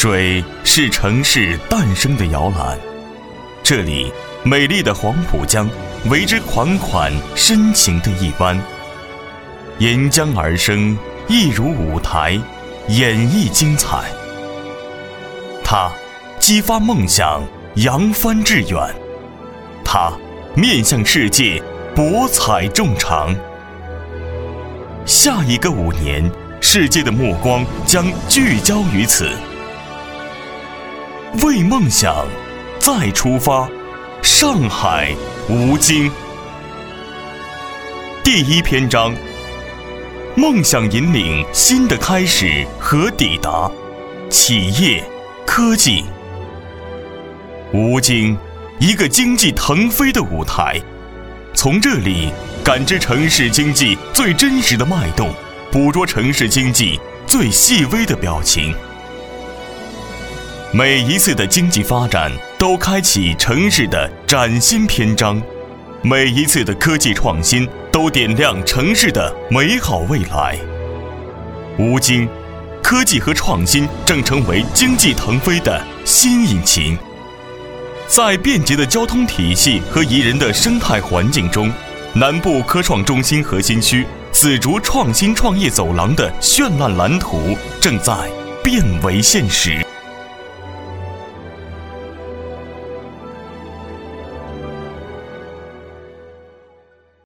水是城市诞生的摇篮，这里美丽的黄浦江为之款款深情的一湾，沿江而生，一如舞台，演绎精彩。它激发梦想，扬帆致远；它面向世界，博采众长。下一个5年，世界的目光将聚焦于此。为梦想再出发，上海吴京。第1篇章：梦想引领新的开始和抵达，企业、科技。吴京，一个经济腾飞的舞台，从这里感知城市经济最真实的脉动，捕捉城市经济最细微的表情。每一次的经济发展都开启城市的崭新篇章，每一次的科技创新都点亮城市的美好未来。吴京，科技和创新正成为经济腾飞的新引擎。在便捷的交通体系和宜人的生态环境中，南部科创中心核心区紫竹创新创业走廊的绚烂蓝图正在变为现实。